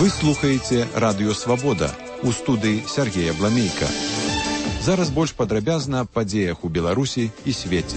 Вы слухаеце Радыё Свабода. У студыі Сергея Бламейка. Зараз больш падрабязна аб падзеях у Беларусі і свеце.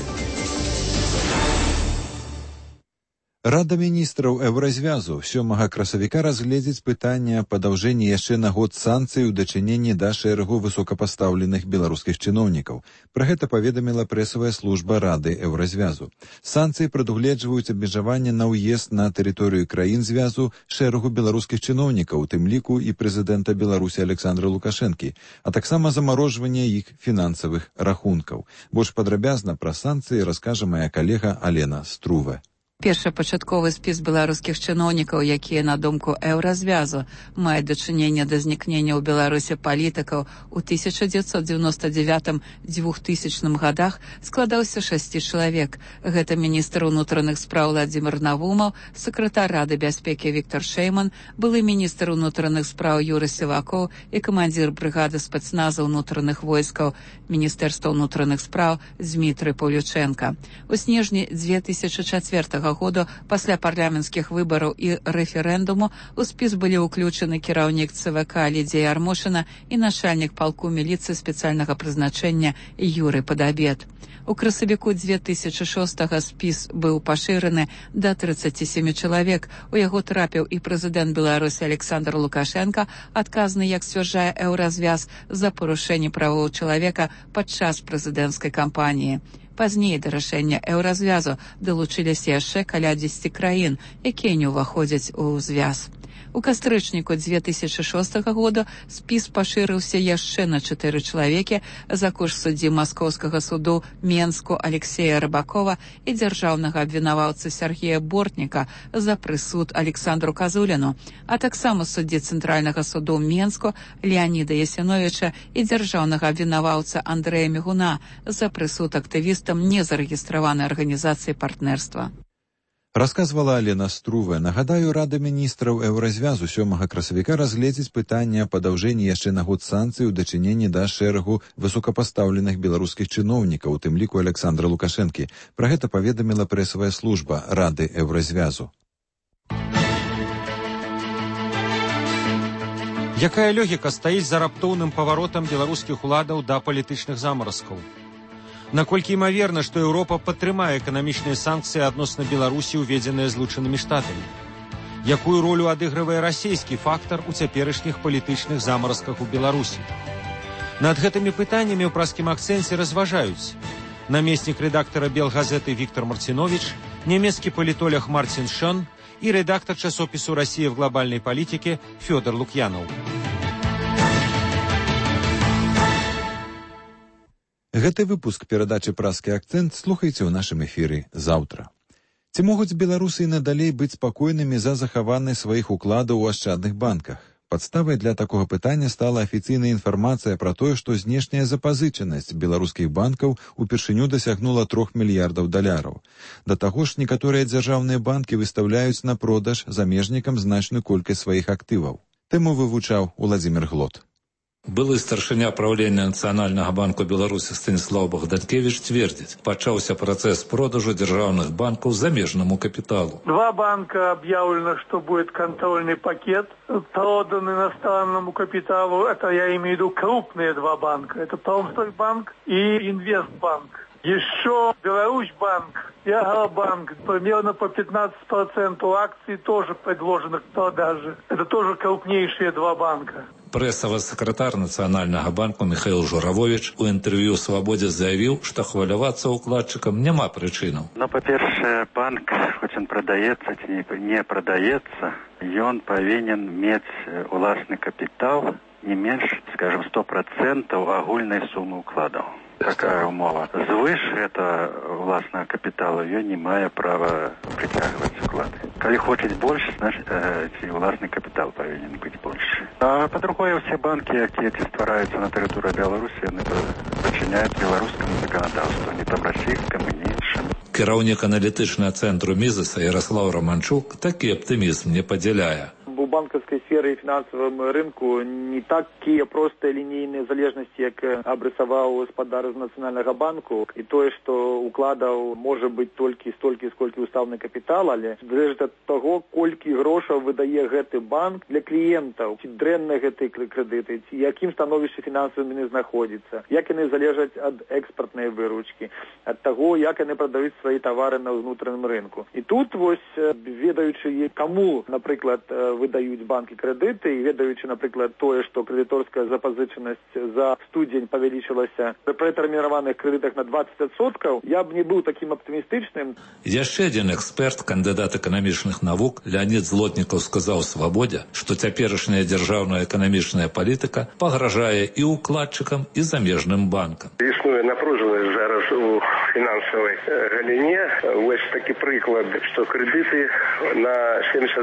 Рада міністраў Еўразвязу 7 красавіка разгледзіць пытанне падаўжэння яшчэ на год санкцый у дачыненні да шэрагу высокапастаўленых беларускіх чыноўнікаў. Пра гэта паведаміла прэсавая служба Рады Еўразвязу. Санкцыі прадугледжваюць абмежаванне на ўезд на тэрыторыю краін звязу шэрагу беларускіх чыноўнікаў, у тым ліку і прэзідэнта Беларусі Александра Лукашэнкі, а таксама замарожванне іх фінансавых рахункаў. Больш падрабязна пра санкцыі раскажа мая калега Алена Струве. Першапачатковы спіс беларускіх чыноўнікаў, якія, на думку Еўразвязу, маюць дачыненне да знікнення ў Беларусі палітыкаў у 1999-2000 годах, складаўся 6 чалавек. Гэта міністр унутраных спраў Владзімір Навумаў, сакратар Рады бяспекі Віктор Шэйман, былы міністр унутраных спраў Юры Сівакоў і камандзір брыгады спецназа ўнутраных войскаў Міністэрства ўнутраных спраў Змітрый Паўлючэнка. У снежні 2004 году пасля парламенцкіх выбараў і рэферэндуму у спіс былі ўключаны кіраўнік ЦВК Лідзія Ярмошына і начальнік палку міліцыі спецыяльнага прызначэння Юрый Падабед. У красавіку 2006 спіс быў пашыраны да 37 чалавек. У яго трапіў і прэзідэнт Беларусі Александр Лукашенко, адказны, як сцвярджае Еўразвяз, за парушэнне правоў чалавека падчас прэзідэнцкай кампаніі. Пазней да рашэння Еўразвязу далучыліся яшчэ каля 10 краін, якія не ўваходзяць у звяз. У кастрычніку 2006 года спіс пашырыўся яшчэ на 4 чалавекі за кошт суддзі Маскоўскага суду Менску Алексея Рыбакова і дзяржаўнага абвінаваўцы Сергея Бортніка за прысуд Александру Казуліну, а таксама суддзі Цэнтральнага суду Менску Леаніда Ясіновіча і дзяржаўнага абвінаваўца Андрэя Мігуна за прысуд актывістам незарэгістраванай арганізацыі партнерства. Расказвала Алена Струве. Нагадаю, Рада міністраў Еўразвязу 7 красавіка разгледзіць пытанне падаўжэння яшчэ на год санкцый у дачыненні да шэрагу высокапастаўленых беларускіх чыноўнікаў, у тым ліку Александра Лукашэнкі. Пра гэта паведаміла прэсавая служба Рады Еўразвязу. Якая логіка стаіць за раптоўным паваротам беларускіх уладаў да палітычных замаразкаў? Наколькі імаверна, што Еўропа падтрымае эканамічныя санкцыі адносна Беларусі, уведзеныя Злучанымі Штатамі? Якую ролю адыгрывае расійскі фактар у цяперашніх палітычных замаразках у Беларусі? Над гэтымі пытаннямі ў праскім акцэнце разважаюць намеснік рэдактара Белгазеты Віктор Марціновіч, нямецкі палітолог Мартин Шон і рэдактар часопісу «Россия в глобальной политике» Фёдор Лукьянов. Гэты выпуск перадачы «Праскі акцэнт» слухайце ў нашым эфіры заўтра. Ці могуць беларусы і надалей быць спакойнымі за захаванне сваіх укладаў у ашчадных банках? Падставай для такога пытання стала афіцыйная інфармацыя пра тое, што знешняя запазычанасць беларускіх банкаў упершыню дасягнула $3 мільярдаў. Да таго ж, некаторыя дзяржаўныя банкі выстаўляюць на продаж замежнікам значную колькасць сваіх актываў. Тэму вывучаў Уладзімір Глот. Былы старшыня правлення Нацыянальнага банку Беларусі Станіслаў Богданкевич твердзіць, пачаўся працэс продажу дзяржаўных банкаў замежнаму капіталу. 2 банка объявлено, что будет контрольный пакет продан иностранному капиталу. Это я имею в виду крупные 2 банка. Это Промстройбанк и Инвестбанк. Еще Беларусьбанк и Агробанк, примерно по 15% акций тоже предложено к продаже. Это тоже крупнейшие 2 банка. Прэсавы сакратар Нацыянальнага банку Михаил Журавович у інтэрв'ю «Свабодзе» заявіў, што хвалявацца ўкладчыкам няма прычынаў. Па-першае, банк, хоць ён прадаецца ці не прадаецца, ён павінен мець уласны капітал не менш, скажем, 100% агульнай сумы ўкладаў. Такая умова. Звыш гэта уласнага капіталу, ён не мае права прыцягваць уклады. Калі хочуць больш, значит, уласны капітал павінен быць больш. А па-другое, ўсе банкі, якія ствараюцца на тэрыторыі Беларусі, яны падчыняюць беларускаму заканадаўству, не там расійскаму, ні іншым. Кіраўнік аналітычнага цэнтру Мізеса Ярослаў Романчук такі аптымізм не падзяляе. У банкаўскай сферы сферы фінансавым рынку не такія простыя лінейныя залежнасці, як абрысаваў гаспадар з Нацыянальнага банку, і тое, што укладаў можа быць толькі столькі, сколькі устаўны капітал, але залежыць ад таго, колькі грошаў выдае гэты банк для кліентаў, ці дрэнныя гэтыя крэдыты, ці якім становішчы фінансавым яны знаходзяцца, як яны залежаць ад экспартнай выручкі, ад таго, як яны прадаюць свае тавары на ўнутраным рынку. І тут вось, ведаючы каму, напрыклад, выдаюць банкі крэдыты, і ведаючы, напрыклад, тое, што крэдыторская запазычанасць за студзень павялічылася пры тэрмінаваных крэдытах на 20%, я б не быў такім аптымістычным. Яшчэ адзін эксперт, кандыдат эканамічных навук Леонид Злотнікаў сказаў «Свабодзе», што цяперашняя дзяржаўная эканамічная палітыка пагражае і ўкладчыкам, і замежным банкам. Існуе напружанасць зараз у фінансавай галіне. Вось такі прыклад, што крэдыты на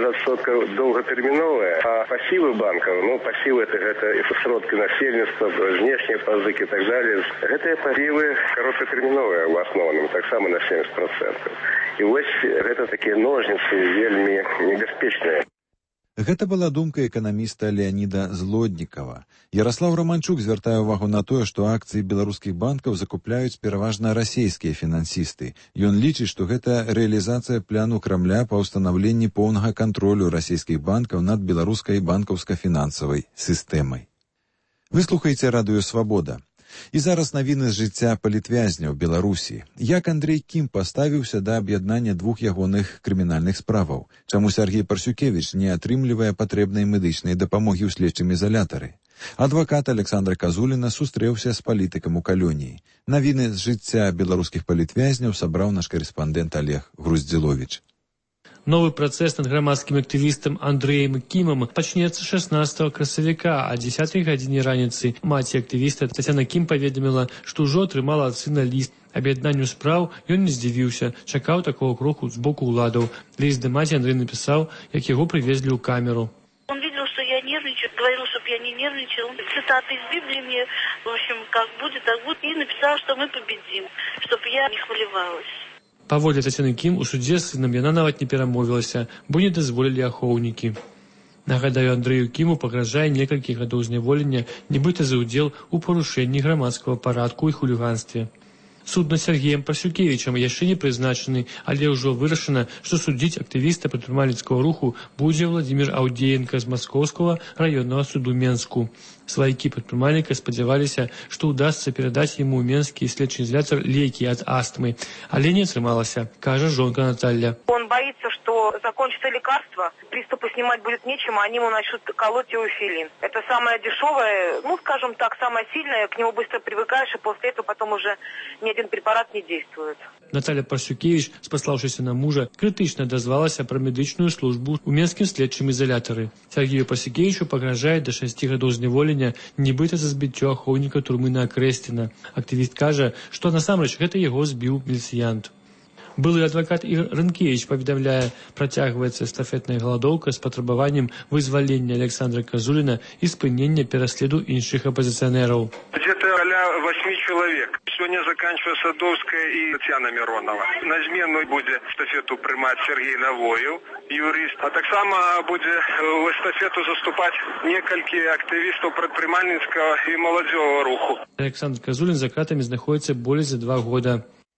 70% доўгатэрміновыя, а пасівы банкаў, пасівы гэта сродкі насельніцтва, знешнія пазыкі і так далее. Гэтыя пасівы кароткатэрміновыя ў асноўным, таксама на 70%. І вось гэта такія ножніцы вельмі небяспечныя. Гэта была думка эканаміста Леаніда Злотнікава. Ярослав Романчук звяртае ўвагу на тое, што акцыі беларускіх банкаў закупляюць пераважна расійскія фінансісты. Ён лічыць, што гэта рэалізацыя пляну Крамля па ўстанаўленні поўнага кантролю расійскіх банкаў над беларускай банкаўска-фінансавай сістэмай. Выслухайце радыё «Свабода». І зараз навіны з жыцця палітвязняў Беларусі. Як Андрэй Кім паставіўся да аб'яднання двух ягоных крымінальных справаў? Чаму Сергей Парсюкевіч не атрымлівае патрэбнай медычнай дапамогі ў следчым ізалятары? Адвакат Александра Казуліна сустрэўся з палітыкам у калоніі. Навіны з жыцця беларускіх палітвязняў сабраў наш карэспандэнт Олег Груздзіловіч. Новый працэс над грамадскім актывістам Андрэем Кімам пачнецца 16 красавіка, а 10 гадзіне раніцы маці актывіста Тацяна Кім паведаміла, што ўжо атрымала ад сына ліст. Аб'яднанню спраў ён не здзівіўся, чакаў такого кроку з боку ўладаў. Ліст да маці Андрэй напісаў, як яго прывезлі ў камеру. Он видел, что я нервничаю, говорил, чтобы я не нервничал. Цитаты из Библии мне, в общем, как будет, так будет. И написал, что мы победим, чтобы я не хвалевалась. Паводле Тацяны Кім у судзе з сынам яна нават не перамовілася, бо не дазволілі ахоўнікі. Нагадаю, Андрэю Кіму пагражае некалькі гадоў зняволення, нібыта за ўдзел у парушэнні грамадскага парадку і хуліганстве. Суд над Сергеем Парсюкевічам яшчэ не прызначаны, але ўжо вырашана, што судзіць актывіста прадпрымальніцкага руху будзе Владзімір Аўдзеенка з Маскоўскага раённага суду Менску. Сваякі прадпрымальніка спадзяваліся, што ўдасца перадаць яму ў менскі следчы ізалятар лекі ад астмы, але не атрымалася, кажа жонка Наталья. Он боится, что закончится лекарство, приступы снимать будет нечем, а они ему начнут колоть теофилин. Это самое дешевое, скажем так, самое сильное, к нему быстро привыкаешь, и после этого потом уже ни один препарат не действует. Наталья Парсюкевич, спаслаўшыся на мужа, крытычна дазвалася пра медычную службу ў менскім следчым ізалятары. Сергею Парсюкевічу пагражае да 6 гадоў зняволення, нібыта за збіццё ахоўніка турмы на Акрэсціна. Актывіст кажа, што насамрэч гэта яго збіў міліцыянт. Былы адвакат Ігор Рынкевіч паведамляе, працягваецца эстафетная галадоўка з патрабаваннем вызвалення Александра Казуліна і спынення пераследу іншых апозіцыянераў. Где-то аля 8 человек. Сегодня заканчивается Садовская и Татьяна Миронова. На змену будет эстафету приймать Сергей Навоев, юрист. А так само будет в эстафету заступать несколько активистов предпринимательского и молодежного руху. Александр Казулін за кратамі знаходіцца болей за 2 года.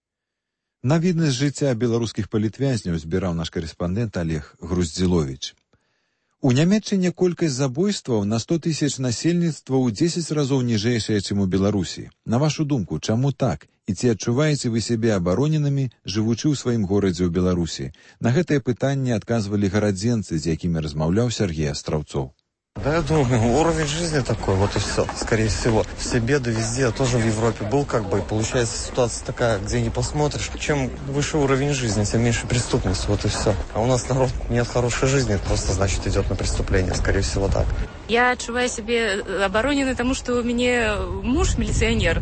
Навіны з жыцця беларускіх палітвязняў збіраў наш карэспандэнт Олег Груздзіловіч. У Нямецчыне колькасць забойстваў на 100 000 насельніцтва ў 10 разоў ніжэйшая, чым у Беларусі. На вашу думку, чаму так? І ці адчуваеце вы сябе абароненымі, жывучы ў сваім горадзе ў Беларусі? На гэтае пытанне адказвалі гарадзенцы, з якімі размаўляў Сергей Астраўцоў. Да, я думаю, уровень жизни такой, вот и все, скорее всего. Все беды везде, я тоже в Европе был, и получается ситуация такая, где не посмотришь. Чем выше уровень жизни, тем меньше преступность, вот и все. А у нас народ нет хорошей жизни, просто, значит, идет на преступление, скорее всего, так. Я отчуваю себе обороненной, потому что у меня муж милиционер.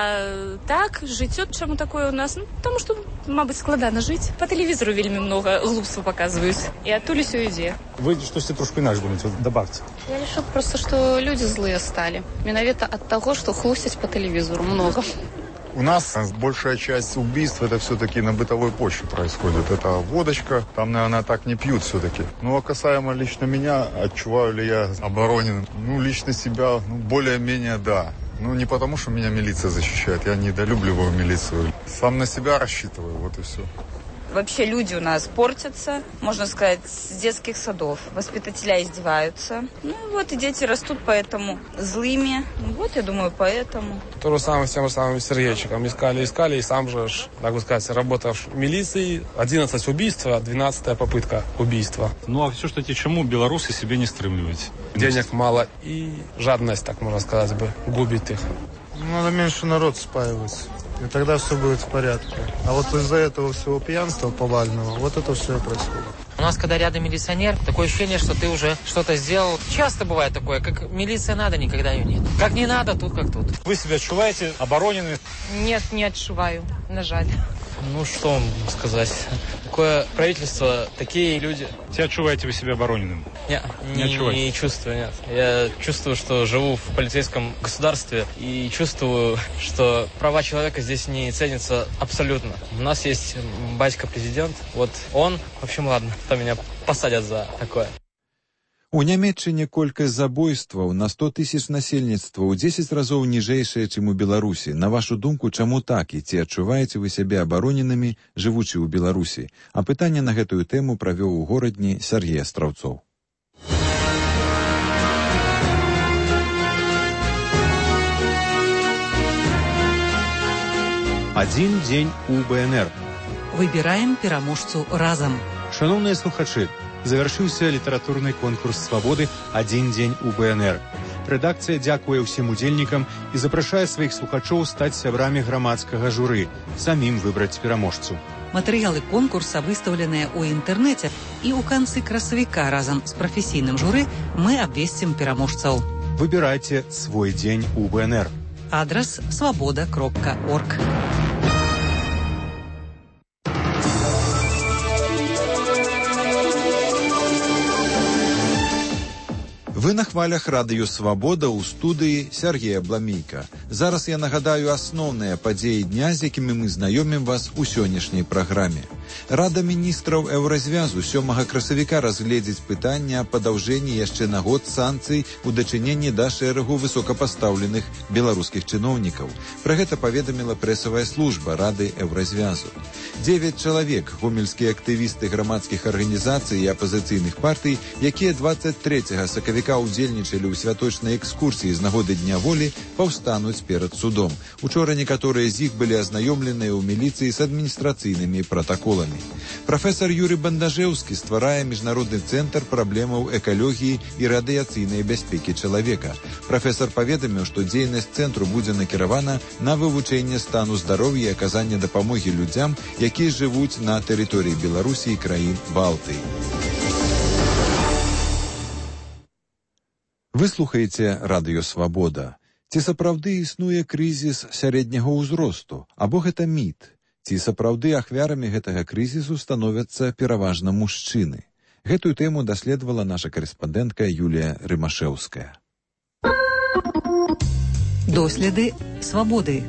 А так, жыццё чаму такое у нас? Потому что, мабуть, складана жыць. По телевизору вельмі много глупства показываюць. И оттуль все ідзе. Вы что-то трошку иначе думаете, вот добавьте. Я решу просто, что люди злые стали. Менавіта от того, что хлусять по телевизору много. У нас большая часть убийств это все-таки на бытовой почве происходит. Это водочка, там, наверное, так не пьют все-таки. Ну, а касаемо лично меня, отчуваю ли я оборонен? Ну, лично себя, более-менее да. Ну, не потому, что меня милиция защищает, я недолюбливаю милицию. Сам на себя рассчитываю, вот и все. Вообще люди у нас портятся, можно сказать, с детских садов. Воспитателя издеваются. Ну вот и дети растут поэтому злыми. Вот, я думаю, поэтому. То же самое с тем же самым Сергейчиком. Искали, и сам же, так бы сказать, работав в милиции. 11 убийств, 12-я попытка убийства. Ну, а все ж таки, чему белорусы себе не стремливать? Денег мало и жадность, так можно сказать, бы губит их. Надо меньше народ спаивать. И тогда все будет в порядке. А вот из-за этого всего пьянства повального, вот это все и происходит. У нас, когда рядом милиционер, такое ощущение, что ты уже что-то сделал. Часто бывает такое, как милиция надо, никогда ее нет. Как не надо, тут как тут. Вы себя отчуваете оборонены? Нет, не отшиваю, на жаль. Ну, что вам сказать? Такое правительство, такие люди. Те отчуваете вы себя обороненным? Не чувствую, нет. Я чувствую, что живу в полицейском государстве и чувствую, что права человека здесь не ценятся абсолютно. У нас есть батька-президент, вот он, в общем, ладно, то меня посадят за такое. У Нямецчыне колькасць забойстваў на 100 тысяч насельніцтва ў 10 разоў ніжэйшая, чым у Беларусі. На вашу думку, чаму так? І ці адчуваеце вы сябе абароненымі, жывучы ў Беларусі? А пытанне на гэтую тэму правёў у горадні Сергей Астраўцоў. Один день у БНР. Выбираем пераможцу разам. Шановныя слухачы, завершыўся літаратурны конкурс «Свабоды. Адзін дзень у БНР». Рэдакцыя дзякуе ўсім удзельнікам і запрашае сваіх слухачоў стаць сябрамі грамадскага журы, самім выбраць пераможцу. Матэрыялы конкурса выстаўленыя ў інтэрнэце, і ў канцы красавіка разам з прафесійным журы мы абвесцім пераможцаў. Выбірайце свой дзень у БНР. Адрас свабода.орг. Вы на хвалях радыё «Свабода» ў студыі Сергея Бламейка. Зараз я нагадаю асноўныя падзеі дня, з якімі мы знаёмім вас у сённяшняй праграме. Рада міністраў Еўразвязу 7 красавіка разгледзіць пытанне аб падаўжэнні яшчэ на год санкцый у дачыненні да шэрагу высокапастаўленых беларускіх чыноўнікаў. Пра гэта паведаміла прэсавая служба Рады Еўразвязу. 9 чалавек, гомельскія актывісты грамадскіх арганізацый і апазіцыйных партый, якія 23 сакавіка удзельнічалі ў святочнай экскурсіі з нагоды Дня волі, паўстануць перад судом. Учора некаторыя з іх былі азнаёмленыя ў міліцыі з адміністрацыйнымі пратаколамі. Прафесар Юрый Бандажэўскі стварае міжнародны цэнтр праблемаў экалогіі і радыяцыйнай бяспекі чалавека. Прафесар паведаміў, што дзейнасць цэнтру будзе накіравана на вывучэнне стану здароўя і аказанне дапамогі людзям, якія жывуць на тэрыторыі Беларусі і краін Балтыі. Вы слухаеце радыё «Свабода». Ці сапраўды існуе крызіс сярэдняга ўзросту, або гэта міт? Ці сапраўды ахвярамі гэтага крызісу становяцца пераважна мужчыны? Гэтую тэму даследавала наша карэспандэнтка Юлія Рымашэўская. Доследы «Свабоды».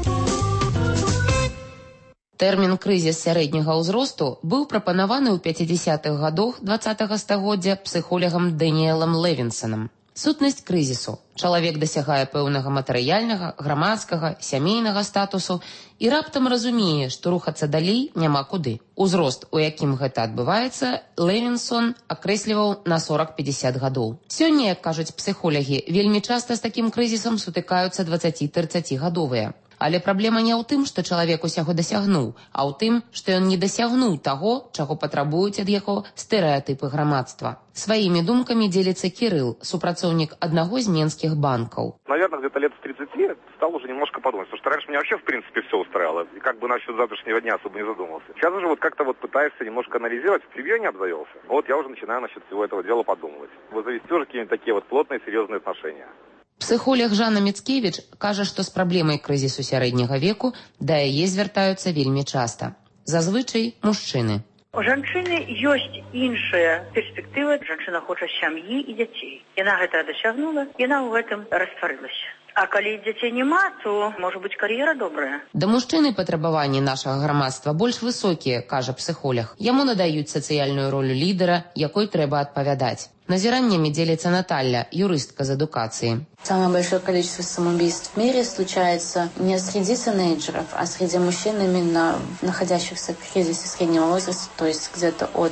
Тэрмін «крызіс сярэдняга ўзросту» быў прапанаваны ў 50-х гадах 20-го стагоддзя псіхолагам Дэніэлам Левінсонам. Сутнасць крызісу. Чалавек дасягае пэўнага матэрыяльнага, грамадскага, сямейнага статусу і раптам разумее, што рухацца далей няма куды. Узрост, у якім гэта адбываецца, Левінсон акрэсліваў на 40-50 гадоў. Сёння, як кажуць псіхолагі, вельмі часта з такім крызісам сутыкаюцца 20-30-гадовыя. Але праблема не ў тым, што чалавек усяго дасягнуў, а ў тым, што ён не дасягнуў таго, чаго патрабуюць ад яго стэрэатыпы грамадства. Сваімі думкамі дзеліцца Кірыл, супрацоўнік аднаго з менскіх банкаў. Наверное, где-то лет с 30 стал уже немножко подумать, потому что раньше меня вообще, в принципе, все устраивало, и как бы насчет завтрашнего дня особо не задумался. Сейчас уже вот как-то вот пытаешься немножко анализировать, в превью не обзавелся. Вот я уже начинаю насчет всего этого дела подумывать. Вот завести уже какие-нибудь такие вот плотные, серьезные отношения. Псіхолог Жанна Міцкевіч кажа, што з праблемай крызісу сярэдняга веку да яе звяртаюцца вельмі часта. Зазвычай мужчыны. У жанчыны ёсць іншая перспектыва. Жанчына хоча сям'і і дзяцей. Яна гэта дасягнула, яна ў гэтым растварылася. А калі дзяцей няма, то можа быць кар'ера добрая. Да мужчыны патрабаванні нашага грамадства больш высокія, кажа псіхолог. Яму надаюць сацыяльную ролю лідара, якой трэба адпавядаць. Назираниями делится Наталья, юристка из эдукации. Самое большое количество самоубийств в мире случается не среди тинейджеров, а среди мужчин, именно находящихся в кризисе среднего возраста, то есть где-то от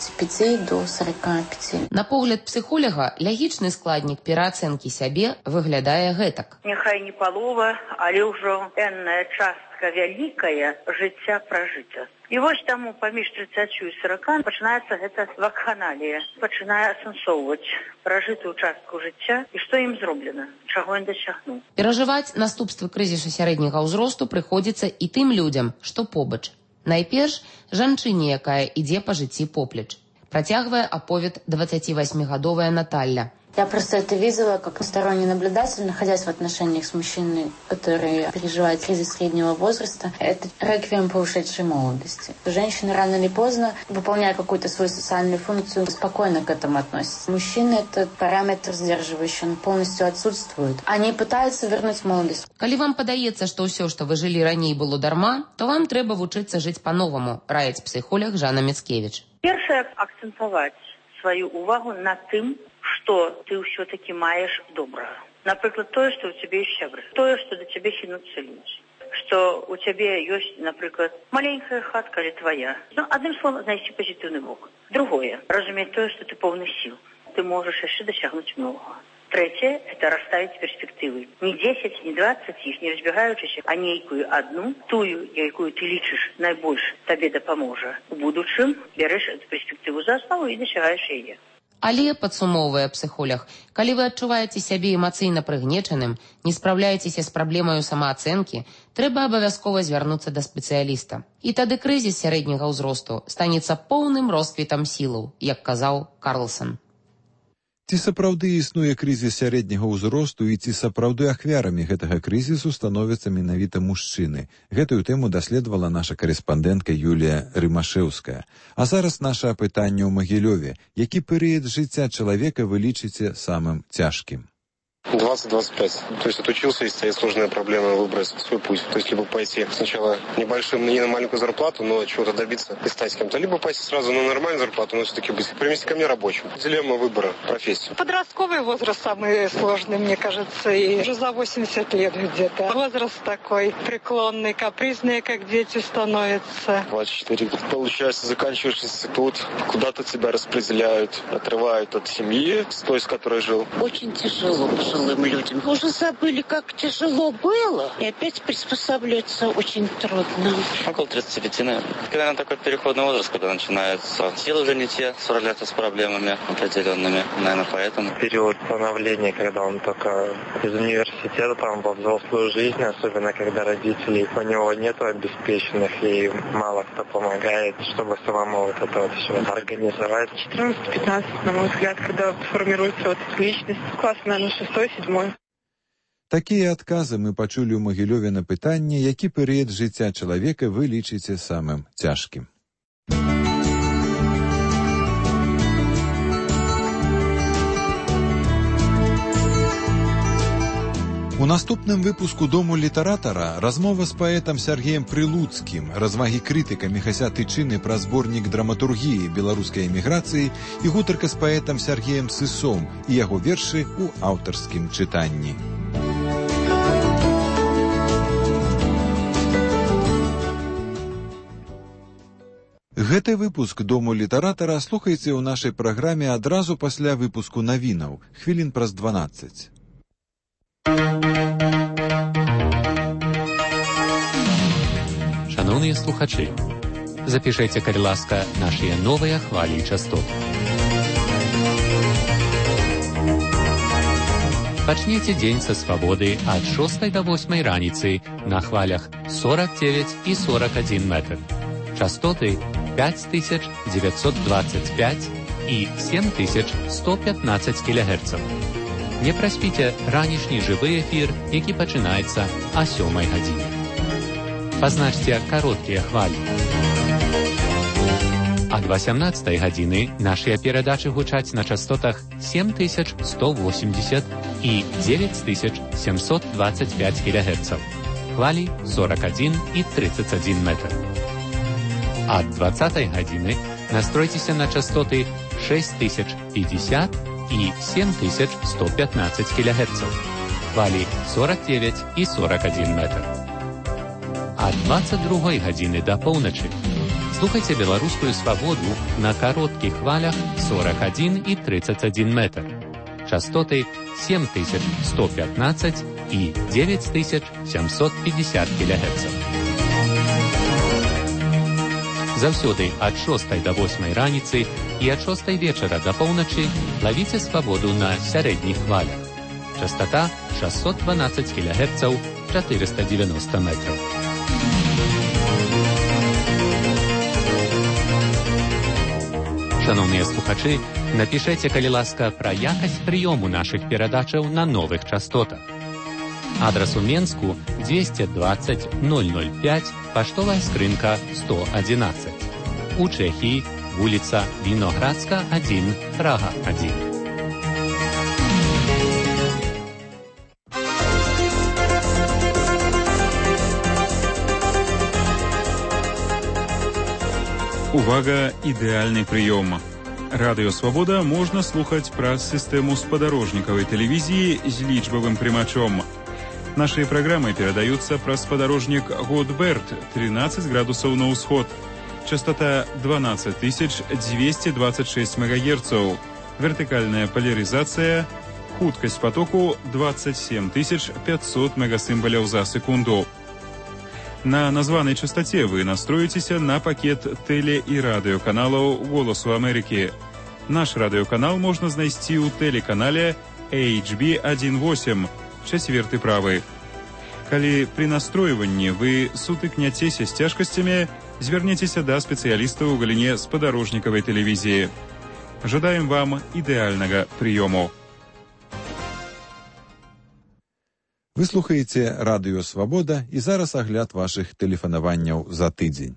25 до 45. На погляд психолога, логичный складник пераацэнкі сябе выглядае гэтак. Няхай не палова, але ўжо энная частка вялікая жыцця пражыта. І вось таму паміж 30 і 40 пачынаецца гэта вакханалія. Пачынае асэнсоўваць пражытую частку жыцця і што ім зроблена, чаго ён дасягнуў. Перажываць наступствы крызісу сярэдняга ўзросту прыходзіцца і тым людзям, што побач. Найперш, жанчыне, якая ідзе па жыцці поплеч. Працягвае аповед 28-гадовая Наталья. Я просто это видела как сторонний наблюдатель, находясь в отношениях с мужчиной, который переживает кризис среднего возраста. Это реквием по ушедшей молодости. Женщина рано или поздно, выполняя какую-то свою социальную функцию, спокойно к этому относится. Мужчины этот параметр сдерживающий, он полностью отсутствует. Они пытаются вернуть молодость. Калі вам падаецца, што ўсё, што вы жылі раней, было дарма, то вам трэба вучыцца жыць па-новаму, раіць псіхолог Жанна Міцкевіч. Першае, акцэнтаваць сваю увагу на тым, што ты ўсё-такі маеш добрага. Напрыклад, тое, што ў цябе ёсць сябры, тое, што да цябе хінуцца людзі, што ў цябе ёсць, напрыклад, маленькая хатка, але твая. Ну, адным словам, знайсці пазітыўны бок. Другое, разумець тое, што ты поўны сіл. Ты можаш яшчэ дасягнуць многага. Третье – это расставить перспективы. Не 10, не 20 их, не разбегаючыся, а нейкую одну, тую, якую ты лічыш найбольш табе дапаможа. У будучым бярэш эту перспективу за основу і дасягаеш яе. Але, падсумоўвае псіхолог, калі вы адчуваеце сябе эмацыйна прыгнечаным, не спраўляецеся з праблемаю самаацэнкі, трэба абавязкова звярнуцца да спецыяліста. І тады крызіс сярэдняга ўзросту станецца поўным росквітам сілаў, як казаў Карлсон. Ці сапраўды існуе крызіс сярэдняга ўзросту і ці сапраўды ахвярамі гэтага крызісу становяцца менавіта мужчыны? Гэтую тэму даследавала наша карэспандэнтка Юлія Рымашэўская. А зараз наша апытанне ў Магілёве. Які перыяд жыцця чалавека вы лічыце самым цяжкім? 20-25. То есть отучился, если есть сложная проблема, выбрать свой путь. То есть либо пойти сначала небольшим, не на маленькую зарплату, но чего-то добиться и стать кем-то, либо пойти сразу на нормальную зарплату, но все-таки быть, привести ко мне рабочим. Дилемма выбора профессии. Подростковый возраст самый сложный, мне кажется, и уже за 80 лет где-то. Возраст такой преклонный, капризный, как дети становятся. 24. Получается, заканчиваешь институт, куда-то тебя распределяют, отрывают от семьи, с той, с которой жил. Очень тяжело пожилым людям. Уже забыли, как тяжело было, и опять приспосабливаться очень трудно. Около 35, наверное. Когда на такой переходный возраст, когда начинаются силы уже не те, справляться с проблемами определенными. Наверное, поэтому. Период становления, когда он только из университета, там, во взрослую жизнь, особенно когда родителей у него нет обеспеченных, и мало кто помогает, чтобы самому вот это вот все организовать. 14-15, на мой взгляд, когда формируется вот личность. Класс, наверное, 6-7. Такія адказы мы пачулі ў Магілёве на пытанне, які перыяд жыцця чалавека вы лічыце самым цяжкім. У наступным выпуску «Дому літаратара» размова з паэтам Сергеем Прылуцкім, развагі крытыка Міхася Тычыны пра зборнік драматургіі беларускай эміграцыі і гутарка з паэтам Сергеем Сысом і яго вершы ў аўтарскім чытанні. Гэты выпуск «Дому літаратара» слухайце ў нашай праграме адразу пасля выпуску навінаў, хвілін праз 12. Шановныя слухачы, запішайце, калі ласка, нашыя новыя хвалі і частоты. Пачніце дзень са свабоды ад 6 до 8 раніцы на хвалях 49 і 41 метр. Частоты 5925 і 7115 кГц. Не праспіце ранішні жывы эфір, які пачынаецца о 7 гадзіне. Пазначце кароткія хвалі. А 18 гадзіны нашыя перадачы гучаць на частотах 7180 і 9725 кГц. Хвалі 41 і 31 метр. А 20 гадзіны настройцеся на частоты 6050 і 7115 кГц. Хвалі 49 і 41 метр. А 22 гадзіны да поўначы слухайце беларускую свабоду на кароткіх хвалях 41 і 31 метр. Частоты 7115 і 9750 кГц. Заўсёды ад 6 до 8 раніцы і ад 6 вечара да поўначы лавіце свабоду на сярэдніх хвалях. Частота 612 кГц, 490 метров. Шановныя слухачы, напішэце, калі ласка, пра якасць прыёму нашых перадачаў на новых частотах. Адрас у Менску 220 005, паштовая скрынка 111. У Чэхіі вуліца Віноградска, 1, Прага, 1. Увага, ідэальны прыём. Радыё Свабода можна слухаць праз сістэму спадарожнікавай тэлевізіі з лічбавым прымачом. Нашыя праграмы перадаюцца праз спадарожнік Готберт, 13 градусаў на ўсход. Частота 12226 МГц. Вертыкальная поляризация, хуткасць потоку 27500 мегасімбаляў за секунду. На названай частоце вы настроіцеся на пакет тэле- і радыёканалаў «Голасу Амерыкі». Наш радыёканал можна знайсці ў тэлеканале HB18, 4 правы. Калі пры настройванні вы сутыкняцеся з цяжкасцямі, звярніцеся да спецыялістаў у галіне спадарожнікавай тэлевізіі. Жадаем вам ідэальнага прыёму. Вы слухаеце Радыё Свабода і зараз агляд вашых тэлефанаванняў за тыдзень.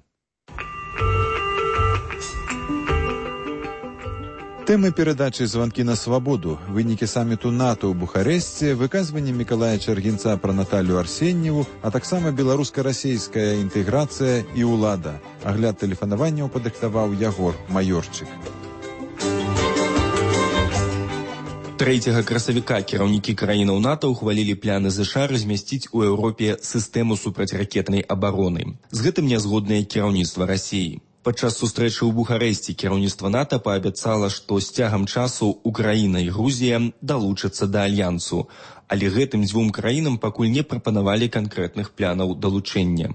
Тэмы перадачы «Званкі на свабоду», вынікі саміту НАТО ў Бухарэсце, выказванне Мікалая Чаргінца пра Наталью Арсеньеву, а таксама беларуска-расейская інтэграцыя і ўлада. Агляд тэлефанаванняў падрыхтаваў Ягор Маёрчык. 3 красавіка кіраўнікі краінаў НАТО ўхвалілі пляны ЗША размясціць у Еўропе сістэму супрацьракетнай абароны. З гэтым не згоднае кіраўніцтва Расіі. Падчас сустрэчы ў Бухарэсце кіраўніцтва НАТО паабяцала, што з цягам часу Украіна і Грузія далучацца да альянсу, але гэтым дзвюм краінам пакуль не прапанавалі канкрэтных планаў далучэння.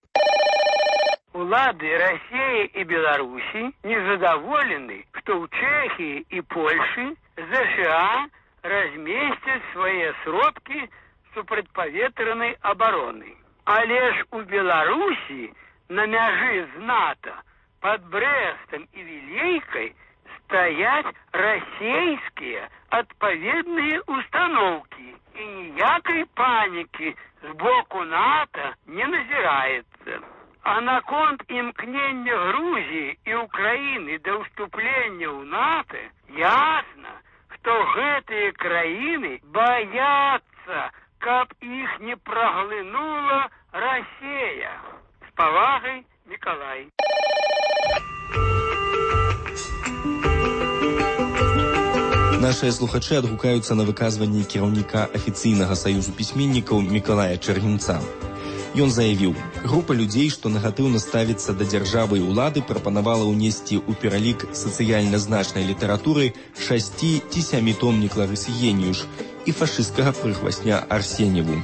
Улады России и Беларуси незадоволены, что в Чехии и Польше США разместят свои сродки супрацьпаветраной обороны. А лишь у Беларуси на мяжи з НАТО под Брестом и Вилейкой стоят российские отповедные установки, и ніякой паники с боку НАТО не назирается. А наконт імкнення Грузии и Украины до уступления в НАТО ясно, что гэтые краины боятся, каб их не проглынула Россия. С повагой, Миколай. Нашыя слухачы адгукаюцца на выказванне кіраўніка афіцыйнага саюзу пісьменнікаў Мікалая Чаргінца. Ён заявіў, група людзей, што негатыўна ставіцца да дзяржавы і ўлады, прапанавала ўнесці ў пералік сацыяльна значнай літаратуры 6- ці 7-томнік Ларысы Геніюш і фашысцкага прыхвасня Арсеньеву.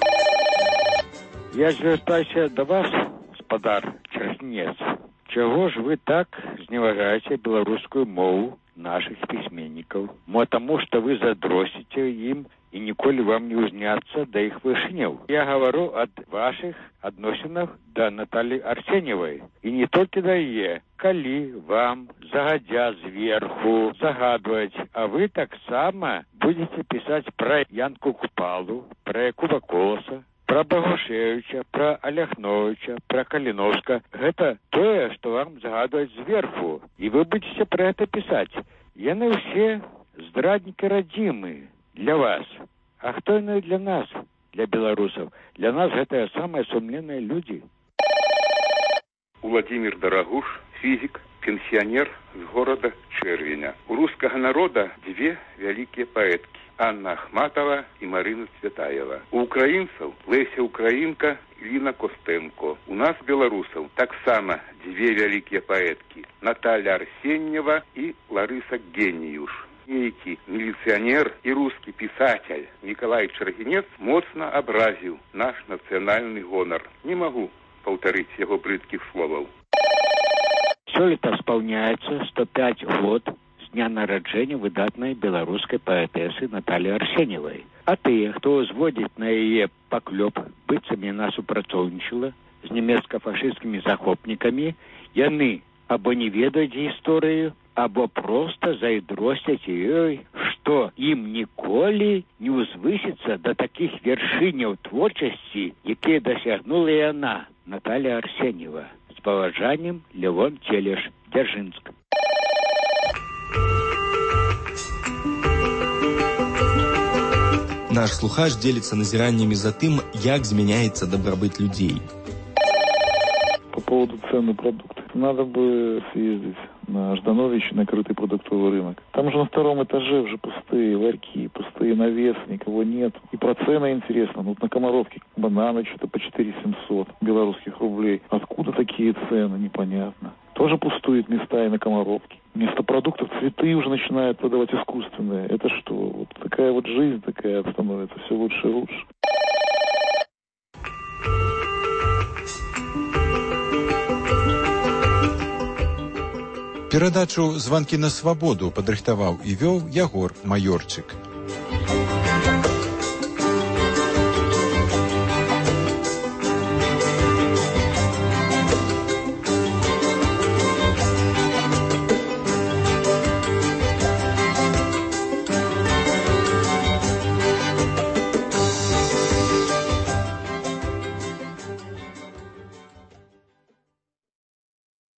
Я звяртаюся да вас, спадар Чаргінец. Чаго ж вы так зневагаеце беларускую мову наших пісьменнікаў? Мо таму, што вы задросіце ім и ніколі вам не узняться до их вышняў. Я говорю от ваших адносінах до Натальи Арсеньевой. И не только до ее. Калі вам загадя зверху загадывать, а вы так само будете писать про Янку Купалу, про Якуба Колоса, Пра Багушевіча, пра Аляхновіча, пра Каліновска. Гэта тое, што вам загадваюць зверху. І вы будзеце пра гэта пісаць. Яны ўсе здраднікі радзімы для вас. А хто яны для нас, для беларусаў? Для нас гэта самыя сумленныя людзі. Владимир Дорогуш, физик, пенсионер с города Червеня. У русского народа две великие поэтки. Анна Ахматова и Марина Цветаева. У украинцев Леся Украинка и Лина Костенко. У нас, белорусов, так само две великие поэтки. Наталья Арсеньева и Лариса Гениюш. Некий милиционер и русский писатель Николай Чергинец моцно образил наш национальный гонор. Не могу повторить его брыдких словов. Сёлета исполняется 105 год с дня нараджэння выдатнай беларускай паэтэсы Натальи Арсеньевой. А тыя, хто зводзіць на яе паклёп, быццам яна супрацоўнічала з нямецка-фашысцкімі захопнікамі, яны або не ведаюць гісторыю, або проста зайздросцяць ёй, што ім ніколі не ўзвысіцца да такіх вяршыняў творчасці, якія дасягнула яна, Наталья Арсеньева. З паважаннем, Левон Телеш, Дзяржынск. Наш слухач делится назираннями за тым, як змяняется добробыт людей. По поводу цен на продукты. Надо бы съездить на Жданович, на крытый продуктовый рынок. Там же на втором этаже уже пустые ларьки, пустые навесы, никого нет. И про цены интересно. Вот на Комаровке бананы что-то по 4700 белорусских рублей. Откуда такие цены, непонятно. Тоже пустуют места и на Комаровке. Вместо продуктов цветы уже начинают продавать искусственные. Это что? Вот такая вот жизнь такая становится все лучше и лучше. Перадачу «Званкі на свабоду» падрыхтаваў і вёў Ягор Маёрчык.